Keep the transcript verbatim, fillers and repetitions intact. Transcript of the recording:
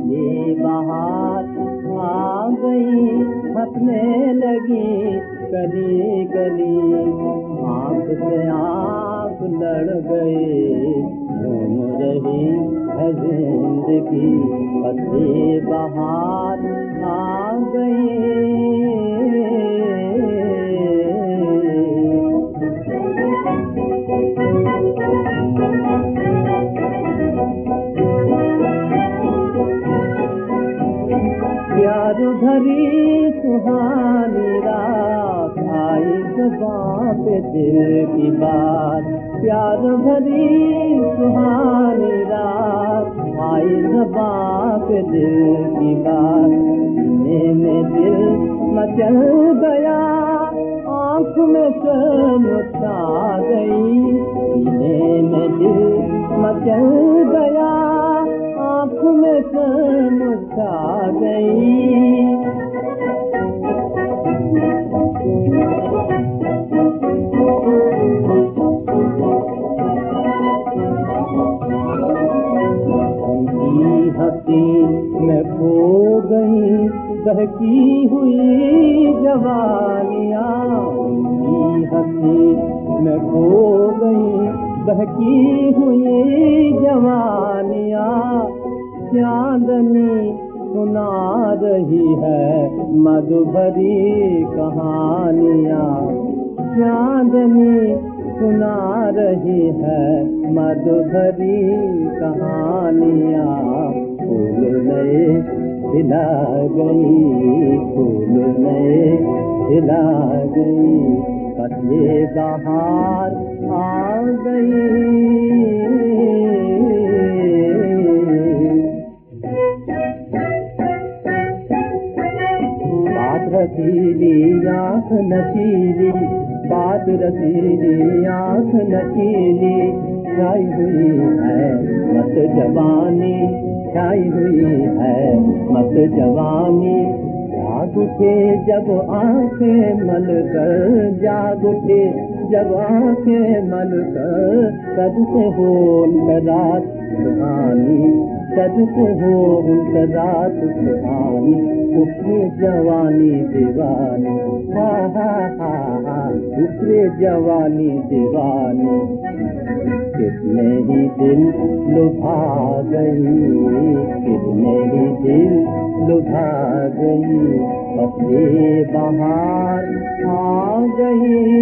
ये बाहर आ गई, हंसने लगी गली गली, आँख से आँख लड़ गए, घूम रही है जिंदगी, बस ये बाहर आ गई। प्यार भरी सुहानी रात आई ज़ुबां पे दिल की बात, प्यार भरी सुहानी रात आई ज़ुबां पे दिल की बात, सीने में दिल मचल गया, आँख में शर्म छा गई, सीने में दिल मचल गया, आँख में शर्म छा गई। उनकी हंसी में खो गई बहकी हुई जवानियाँ, उनकी हंसी में खो गई बहकी हुई जवानियाँ, चांदनी सुना रही है मधुभरी कहानियाँ, चांदनी सुना रही है मधुभरी कहानियाँ, फूल नए खिला गई, फूल नए खिला गई, बस ये बहार आ गई। रसीली आँख नशीली, बात रसीली आँख नशीली, छाई हुई है मत जवानी, छाई हुई है मत जवानी, जाग उठे जब आँखें मल कर, जाग उठे जब आँखें मल कर, सद से हो रात सुहानी, सद से हो रात सुहानी, उठे जवानी दीवानी, हा हा हा हा, उठे जवानी दीवानी, कितने ही दिल लुभा गई, कितने ही दिल लुभा गई, बस ये बहार आ गई।